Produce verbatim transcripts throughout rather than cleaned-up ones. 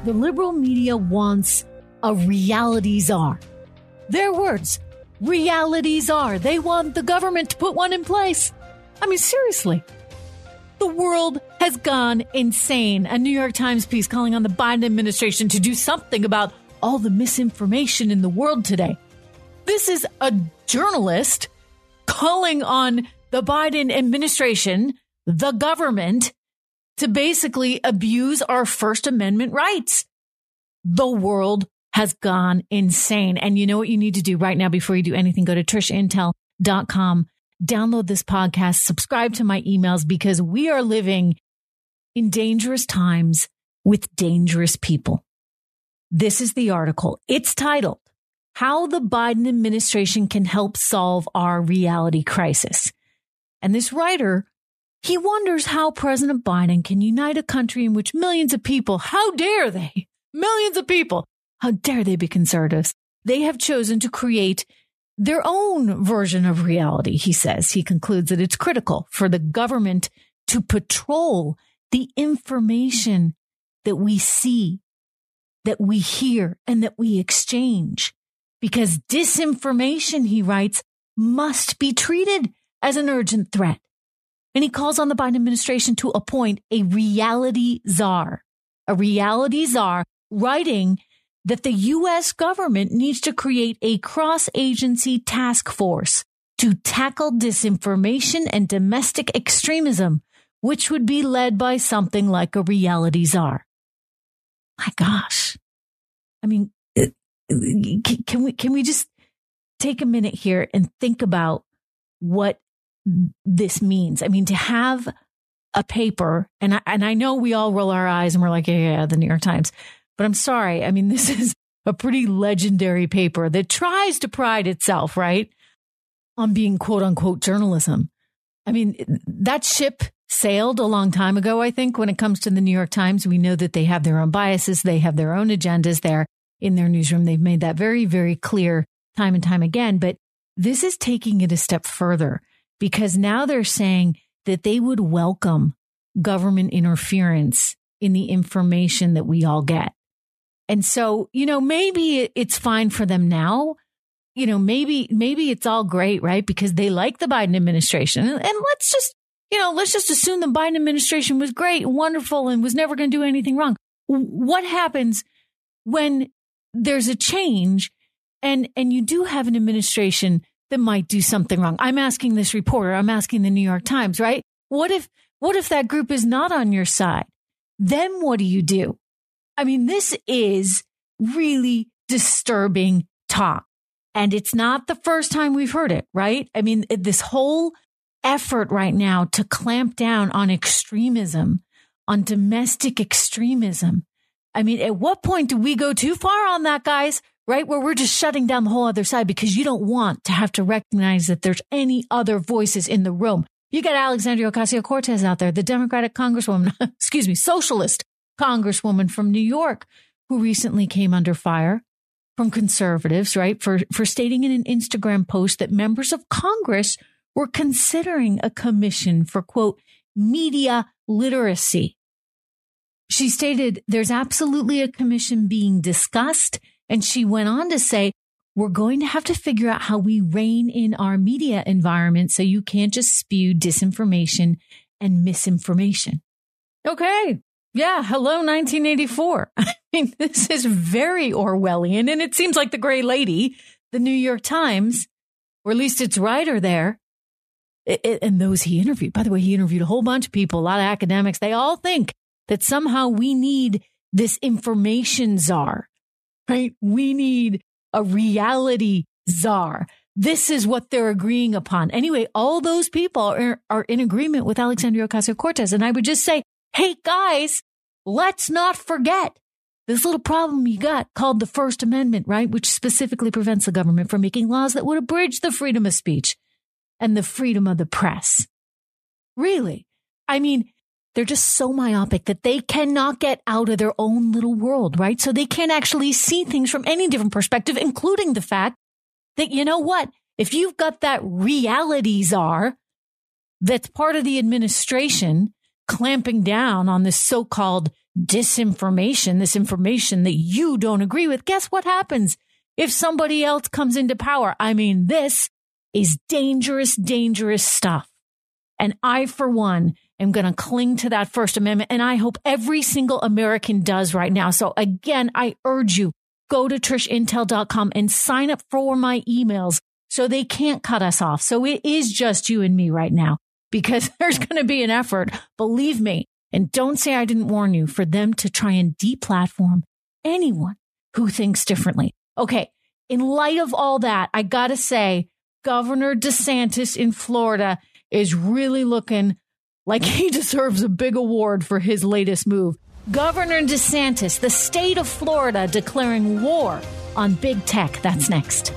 The liberal media wants a reality czar. Their words, reality czar. They want the government to put one in place. I mean, seriously. The world has gone insane. A New York Times piece calling on the Biden administration to do something about all the misinformation in the world today. This is a journalist calling on the Biden administration, the government, to basically abuse our First Amendment rights. The world has gone insane. And you know what you need to do right now before you do anything? Go to trish intel dot com, download this podcast, subscribe to my emails, because we are living in dangerous times with dangerous people. This is the article. It's titled, How the Biden Administration Can Help Solve Our Reality Crisis. And this writer, he wonders how President Biden can unite a country in which millions of people, how dare they, millions of people, how dare they be conservatives? They have chosen to create their own version of reality, he says. He concludes that it's critical for the government to patrol the information that we see, that we hear, and that we exchange. Because disinformation, he writes, must be treated as an urgent threat. And he calls on the Biden administration to appoint a reality czar, a reality czar, writing that the U S government needs to create a cross-agency task force to tackle disinformation and domestic extremism, which would be led by something like a reality czar. My gosh. I mean, can we, can we just take a minute here and think about what this means? I mean, to have a paper, and I, and I know we all roll our eyes and we're like, yeah, yeah, the New York Times. But I'm sorry. I mean, this is a pretty legendary paper that tries to pride itself, right, on being quote unquote journalism. I mean, that ship sailed a long time ago, I think, when it comes to the New York Times. We know that they have their own biases. They have their own agendas there in their newsroom. They've made that very, very clear time and time again. But this is taking it a step further, because now they're saying that they would welcome government interference in the information that we all get. And so, you know, maybe it's fine for them now. You know, maybe, maybe it's all great, right? Because they like the Biden administration. And, and let's just, you know, let's just assume the Biden administration was great and wonderful and was never going to do anything wrong. What happens when there's a change and, and you do have an administration that might do something wrong? I'm asking this reporter, I'm asking the New York Times, right? What if, what if that group is not on your side? Then what do you do? I mean, this is really disturbing talk. And it's not the first time we've heard it, right? I mean, this whole effort right now to clamp down on extremism, on domestic extremism. I mean, at what point do we go too far on that, guys? Right? Where we're just shutting down the whole other side because you don't want to have to recognize that there's any other voices in the room. You got Alexandria Ocasio-Cortez out there, the Democratic Congresswoman, excuse me, socialist Congresswoman from New York, who recently came under fire from conservatives, right, for, for stating in an Instagram post that members of Congress were considering a commission for, quote, media literacy. She stated there's absolutely a commission being discussed. And she went on to say, we're going to have to figure out how we rein in our media environment so you can't just spew disinformation and misinformation. Okay. Yeah. Hello, nineteen eighty-four. I mean, this is very Orwellian. And it seems like the gray lady, the New York Times, or at least its writer there, it, it, and those he interviewed. By the way, he interviewed a whole bunch of people, a lot of academics. They all think that somehow we need this information czar, right? We need a reality czar. This is what they're agreeing upon. Anyway, all those people are, are in agreement with Alexandria Ocasio-Cortez. And I would just say, hey, guys, let's not forget this little problem you got called the First Amendment, right? Which specifically prevents the government from making laws that would abridge the freedom of speech and the freedom of the press. Really? I mean, they're just so myopic that they cannot get out of their own little world, right? So they can't actually see things from any different perspective, including the fact that, you know what? If you've got that reality czar that's part of the administration clamping down on this so-called disinformation, this information that you don't agree with. Guess what happens if somebody else comes into power? I mean, this is dangerous, dangerous stuff. And I, for one, am going to cling to that First Amendment. And I hope every single American does right now. So again, I urge you, go to trish intel dot com and sign up for my emails so they can't cut us off. So it is just you and me right now, because there's going to be an effort, believe me. And don't say I didn't warn you, for them to try and deplatform anyone who thinks differently. Okay, in light of all that, I got to say, Governor DeSantis in Florida is really looking like he deserves a big award for his latest move. Governor DeSantis, the state of Florida, declaring war on big tech. That's next.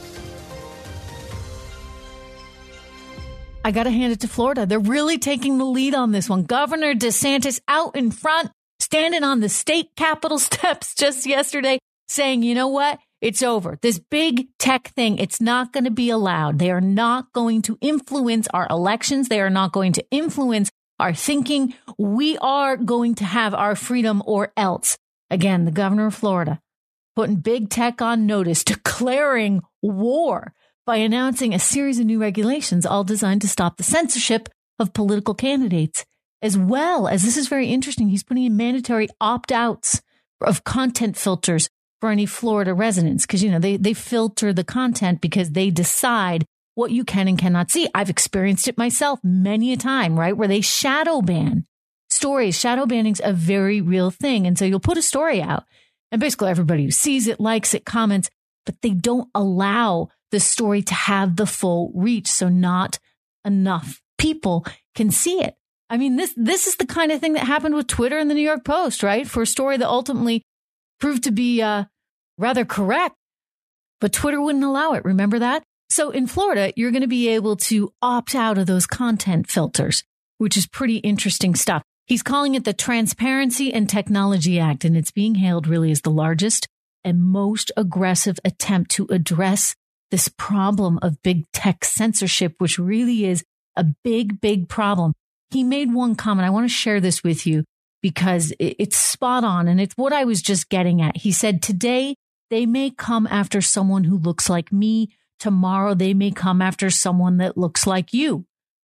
I got to hand it to Florida. They're really taking the lead on this one. Governor DeSantis out in front, standing on the state capitol steps just yesterday, saying, you know what? It's over. This big tech thing, it's not going to be allowed. They are not going to influence our elections. They are not going to influence our thinking. We are going to have our freedom or else. Again, the governor of Florida putting big tech on notice, declaring war by announcing a series of new regulations, all designed to stop the censorship of political candidates, as well as, this is very interesting, he's putting in mandatory opt-outs of content filters for any Florida residents, because, you know, they, they filter the content because they decide what you can and cannot see. I've experienced it myself many a time, right, where they shadow ban stories. Shadow banning's a very real thing. And so you'll put a story out, and basically everybody who sees it, likes it, comments, but they don't allow the story to have the full reach. So not enough people can see it. I mean, this this is the kind of thing that happened with Twitter and the New York Post, right? For a story that ultimately proved to be uh, rather correct, but Twitter wouldn't allow it. Remember that? So in Florida, you're going to be able to opt out of those content filters, which is pretty interesting stuff. He's calling it the Transparency and Technology Act, and it's being hailed really as the largest and most aggressive attempt to address this problem of big tech censorship, which really is a big, big problem. He made one comment. I want to share this with you because it's spot on, and it's what I was just getting at. He said, today they may come after someone who looks like me. Tomorrow they may come after someone that looks like you.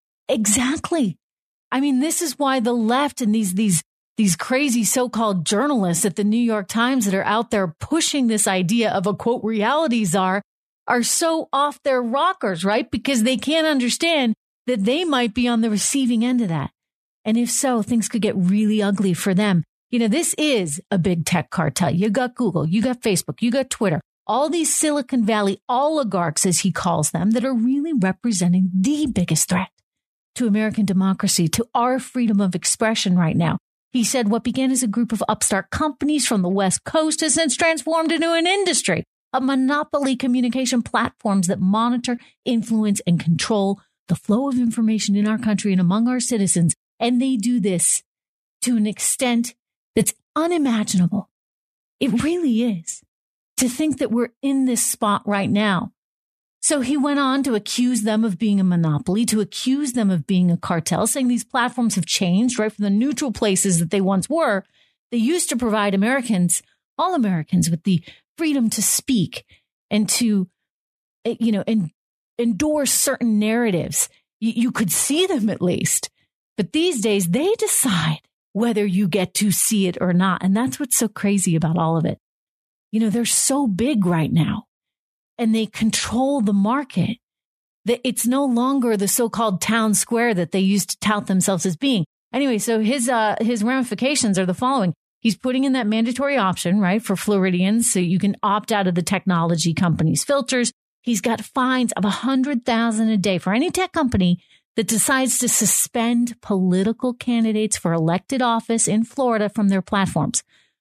Exactly. I mean, this is why the left and these these these crazy so-called journalists at the New York Times that are out there pushing this idea of a, quote, reality czar are so off their rockers, right? Because they can't understand that they might be on the receiving end of that. And if so, things could get really ugly for them. You know, this is a big tech cartel. You got Google, you got Facebook, you got Twitter, all these Silicon Valley oligarchs, as he calls them, that are really representing the biggest threat to American democracy, to our freedom of expression right now. He said what began as a group of upstart companies from the West Coast has since transformed into an industry of monopoly communication platforms that monitor, influence, and control the flow of information in our country and among our citizens. And they do this to an extent that's unimaginable. It really is. To think that we're in this spot right now. So he went on to accuse them of being a monopoly, to accuse them of being a cartel, saying these platforms have changed, right, from the neutral places that they once were. They used to provide Americans, all Americans, with the freedom to speak and to, you know, and endorse certain narratives. You, you could see them at least. But these days, they decide whether you get to see it or not. And that's what's so crazy about all of it. You know, they're so big right now. And they control the market, that it's no longer the so-called town square that they used to tout themselves as being. Anyway, so his uh, his ramifications are the following. He's putting in that mandatory option, right, for Floridians, so you can opt out of the technology company's filters. He's got fines of one hundred thousand dollars a day for any tech company that decides to suspend political candidates for elected office in Florida from their platforms.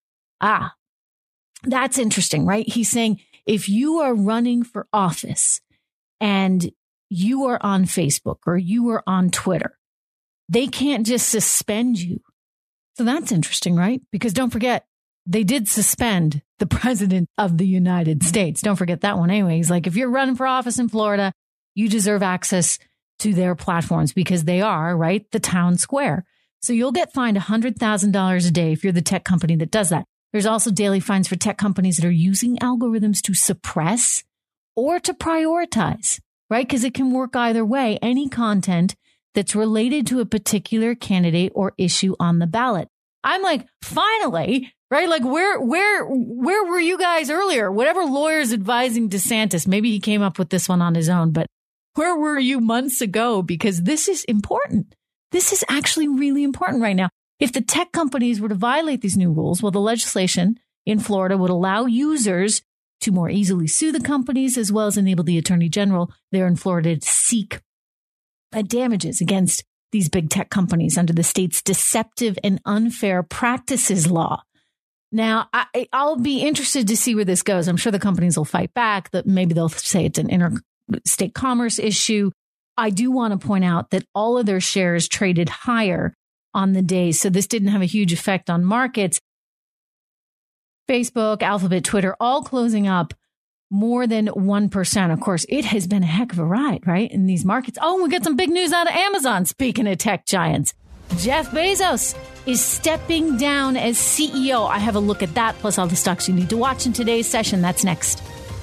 Ah, that's interesting, right? He's saying, if you are running for office and you are on Facebook or you are on Twitter, they can't just suspend you. So that's interesting, right? Because don't forget, they did suspend the president of the United States. Don't forget that one anyway. He's like, if you're running for office in Florida, you deserve access to their platforms because they are, right, the town square. So you'll get fined one hundred thousand dollars a day if you're the tech company that does that. There's also daily fines for tech companies that are using algorithms to suppress or to prioritize, right? Because it can work either way. Any content that's related to a particular candidate or issue on the ballot. I'm like, finally, right? Like, where, where, where were you guys earlier? Whatever lawyer's advising DeSantis, maybe he came up with this one on his own, but where were you months ago? Because this is important. This is actually really important right now. If the tech companies were to violate these new rules, well, the legislation in Florida would allow users to more easily sue the companies, as well as enable the attorney general there in Florida to seek uh, damages against these big tech companies under the state's deceptive and unfair practices law. Now, I, I'll be interested to see where this goes. I'm sure the companies will fight back, that maybe they'll say it's an interstate commerce issue. I do want to point out that all of their shares traded higher on the day, so this didn't have a huge effect on markets. Facebook, Alphabet, Twitter, all closing up more than one percent. Of course, it has been a heck of a ride, right, in these markets. Oh, we get some big news out of Amazon. Speaking of tech giants, Jeff Bezos is stepping down as C E O. I have a look at that, plus all the stocks you need to watch in today's session. That's next.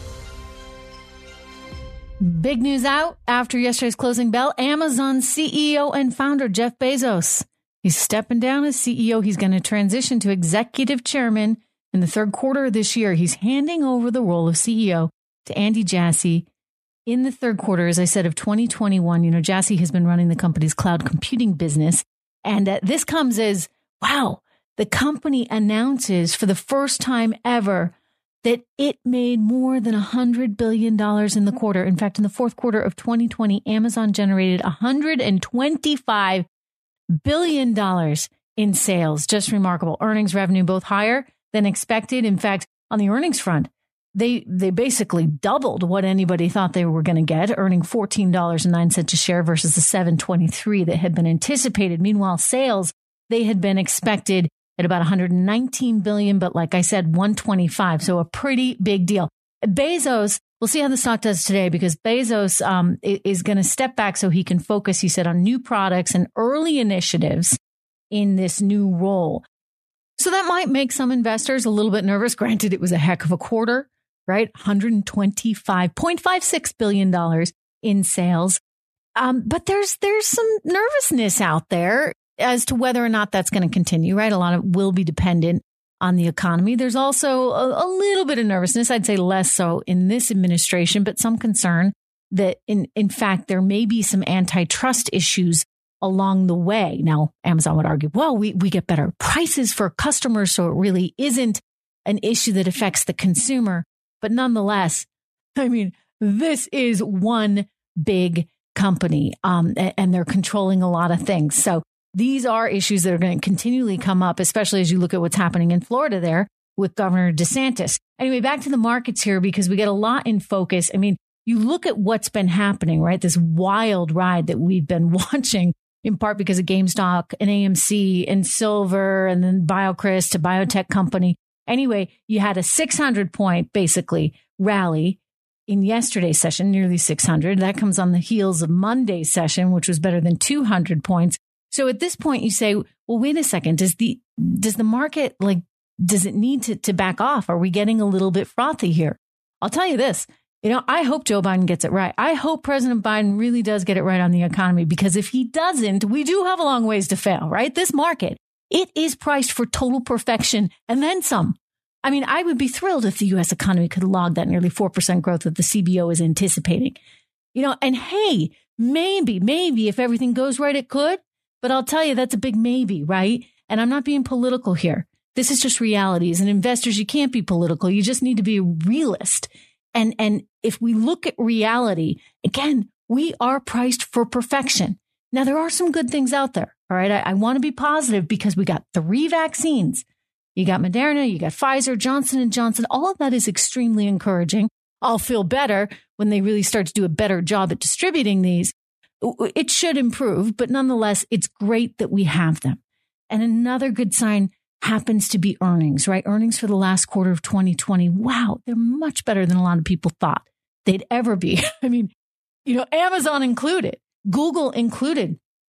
Big news out after yesterday's closing bell. Amazon C E O and founder Jeff Bezos. He's stepping down as C E O. He's going to transition to executive chairman in the third quarter of this year. He's handing over the role of C E O to Andy Jassy in the third quarter, as I said, of twenty twenty-one. You know, Jassy has been running the company's cloud computing business. And uh, this comes as, wow, the company announces for the first time ever that it made more than one hundred billion dollars in the quarter. In fact, in the fourth quarter of twenty twenty, Amazon generated one hundred twenty-five billion dollars in sales. Just remarkable. Earnings, revenue, both higher than expected. In fact, on the earnings front, they they basically doubled what anybody thought they were going to get, earning fourteen dollars and nine cents a share versus the seven twenty-three that had been anticipated. Meanwhile, sales, they had been expected at about one hundred nineteen billion dollars, but like I said, one hundred twenty-five. So a pretty big deal. Bezos, we'll see how the stock does today, because Bezos um, is going to step back so he can focus, he said, on new products and early initiatives in this new role. So that might make some investors a little bit nervous. Granted, it was a heck of a quarter, right? one hundred twenty-five point five six billion dollars in sales. Um, but there's there's some nervousness out there as to whether or not that's going to continue, right? A lot of will be dependent on the economy. There's also a, a little bit of nervousness, I'd say less so in this administration, but some concern that in, in fact, there may be some antitrust issues along the way. Now, Amazon would argue, well, we, we get better prices for customers, so it really isn't an issue that affects the consumer. But nonetheless, I mean, this is one big company, um, and, and they're controlling a lot of things. So these are issues that are going to continually come up, especially as you look at what's happening in Florida there with Governor DeSantis. Anyway, back to the markets here, because we get a lot in focus. I mean, you look at what's been happening, right? This wild ride that we've been watching, in part because of GameStop and A M C and Silver and then BioCryst, a biotech company. Anyway, you had a six hundred point basically rally in yesterday's session, nearly six hundred. That comes on the heels of Monday's session, which was better than two hundred points. So at this point, you say, well, wait a second. Does the does the market, like, does it need to, to back off? Are we getting a little bit frothy here? I'll tell you this. You know, I hope Joe Biden gets it right. I hope President Biden really does get it right on the economy, because if he doesn't, we do have a long ways to fail, right? This market, it is priced for total perfection and then some. I mean, I would be thrilled if the U S economy could log that nearly four percent growth that the C B O is anticipating. You know, and hey, maybe, maybe if everything goes right, it could. But I'll tell you, that's a big maybe, right? And I'm not being political here. This is just realities. And investors, you can't be political. You just need to be a realist. And, and if we look at reality, again, we are priced for perfection. Now, there are some good things out there. All right. I, I want to be positive because we got three vaccines. You got Moderna, you got Pfizer, Johnson and Johnson. All of that is extremely encouraging. I'll feel better when they really start to do a better job at distributing these. It should improve, but nonetheless, it's great that we have them. And another good sign happens to be earnings, right? Earnings for the last quarter of twenty twenty. Wow, they're much better than a lot of people thought they'd ever be. I mean, you know, Amazon included, Google included,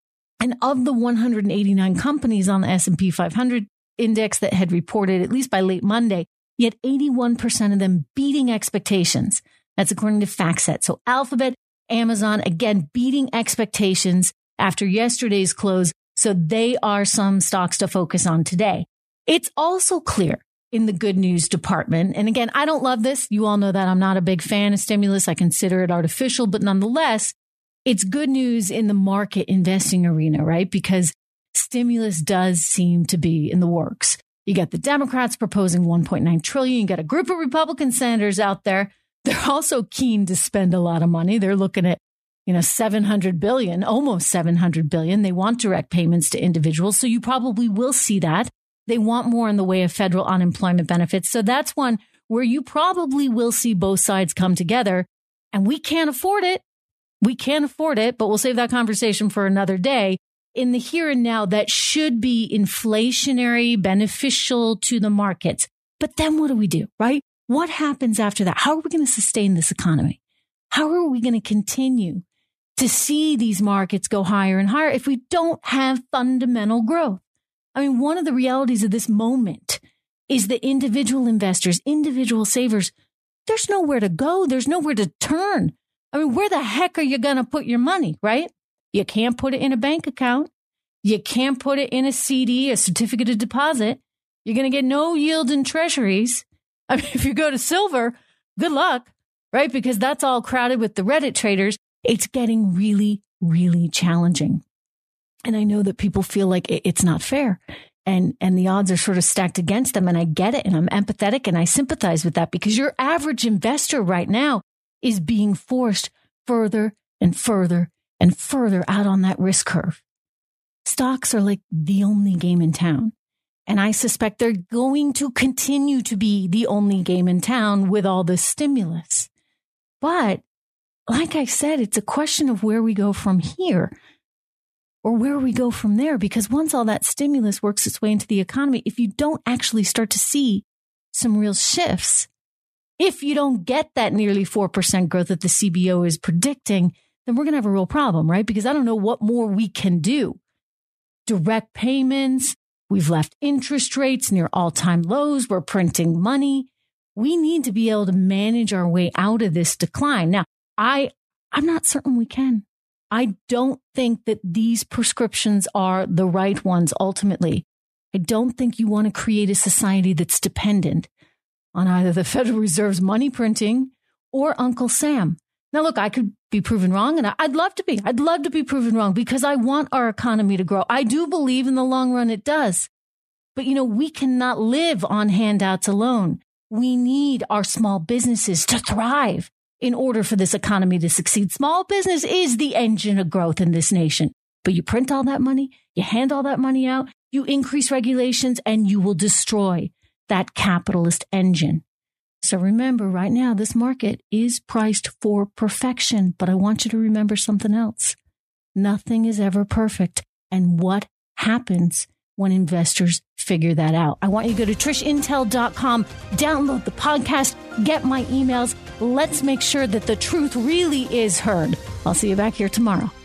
And of the one hundred eighty-nine companies on the S and P five hundred index that had reported, at least by late Monday, yet eighty-one percent of them beating expectations. That's according to FactSet. So Alphabet, Amazon, again, beating expectations after yesterday's close. So they are some stocks to focus on today. It's also clear in the good news department. And again, I don't love this. You all know that I'm not a big fan of stimulus. I consider it artificial, but nonetheless, it's good news in the market investing arena, right? Because stimulus does seem to be in the works. You got the Democrats proposing one point nine trillion dollars. You got a group of Republican senators out there. They're also keen to spend a lot of money. They're looking at, you know, seven hundred billion dollars, almost seven hundred billion dollars. They want direct payments to individuals. So you probably will see that. They want more in the way of federal unemployment benefits. So that's one where you probably will see both sides come together. And we can't afford it. We can't afford it, but we'll save that conversation for another day. In the here and now, that should be inflationary, beneficial to the markets. But then what do we do, right? What happens after that? How are we going to sustain this economy? How are we going to continue to see these markets go higher and higher if we don't have fundamental growth? I mean, one of the realities of this moment is that individual investors, individual savers, there's nowhere to go. There's nowhere to turn. I mean, where the heck are you going to put your money, right? You can't put it in a bank account. You can't put it in a C D, a certificate of deposit. You're going to get no yield in treasuries. I mean, if you go to silver, good luck, right? Because that's all crowded with the Reddit traders. It's getting really, really challenging. And I know that people feel like it's not fair and, and the odds are sort of stacked against them. And I get it. And I'm empathetic and I sympathize with that because your average investor right now is being forced further and further and further out on that risk curve. Stocks are like the only game in town. And I suspect they're going to continue to be the only game in town with all this stimulus. But like I said, it's a question of where we go from here or where we go from there. Because once all that stimulus works its way into the economy, if you don't actually start to see some real shifts, if you don't get that nearly four percent growth that the C B O is predicting, then we're going to have a real problem, right? Because I don't know what more we can do. Direct payments. We've left interest rates near all-time lows. We're printing money. We need to be able to manage our way out of this decline. Now, I, I'm not certain we can. I don't think that these prescriptions are the right ones ultimately. I don't think you want to create a society that's dependent on either the Federal Reserve's money printing or Uncle Sam. Now, look, I could be proven wrong, and I'd love to be. I'd love to be proven wrong because I want our economy to grow. I do believe in the long run it does. But, you know, we cannot live on handouts alone. We need our small businesses to thrive in order for this economy to succeed. Small business is the engine of growth in this nation. But you print all that money, you hand all that money out, you increase regulations, and you will destroy that capitalist engine. So remember, right now, this market is priced for perfection. But I want you to remember something else. Nothing is ever perfect. And what happens when investors figure that out? I want you to go to trish intel dot com, download the podcast, get my emails. Let's make sure that the truth really is heard. I'll see you back here tomorrow.